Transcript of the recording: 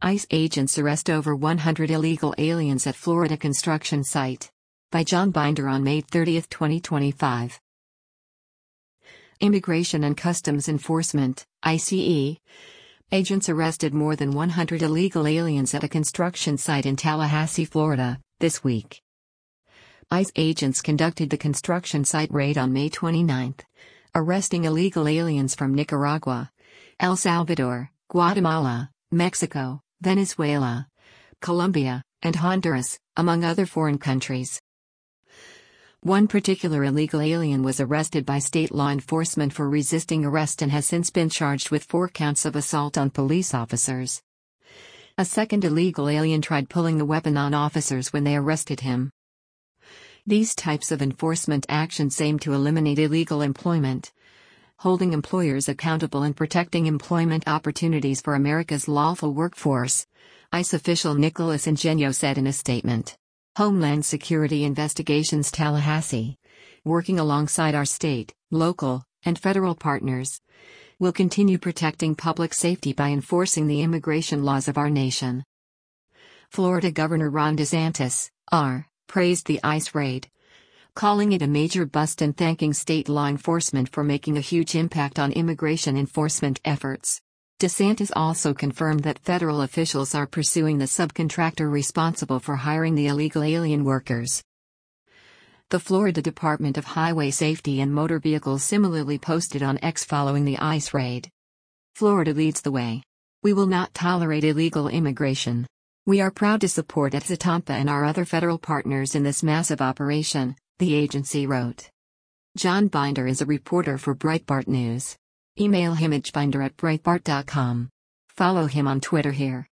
ICE agents arrest over 100 illegal aliens at Florida construction site. By John Binder on May 30, 2025. Immigration and Customs Enforcement, ICE. Agents arrested more than 100 illegal aliens at a construction site in Tallahassee, Florida, this week. ICE agents conducted the construction site raid on May 29, arresting illegal aliens from Nicaragua, El Salvador, Guatemala, Mexico, Venezuela, Colombia, and Honduras, among other foreign countries. One particular illegal alien was arrested by state law enforcement for resisting arrest and has since been charged with 4 counts of assault on police officers. A second illegal alien tried pulling a weapon on officers when they arrested him. These types of enforcement actions aim to eliminate illegal employment, holding employers accountable and protecting employment opportunities for America's lawful workforce, ICE official Nicholas Ingenio said in a statement. Homeland Security Investigations Tallahassee, working alongside our state, local, and federal partners, will continue protecting public safety by enforcing the immigration laws of our nation. Florida Governor Ron DeSantis, R., praised the ICE raid, calling it a major bust and thanking state law enforcement for making a huge impact on immigration enforcement efforts. DeSantis also confirmed that federal officials are pursuing the subcontractor responsible for hiring the illegal alien workers. The Florida Department of Highway Safety and Motor Vehicles similarly posted on X following the ICE raid. Florida leads the way. We will not tolerate illegal immigration. We are proud to support ETSA and our other federal partners in this massive operation, the agency wrote. John Binder is a reporter for Breitbart News. Email him at binder@breitbart.com. Follow him on Twitter here.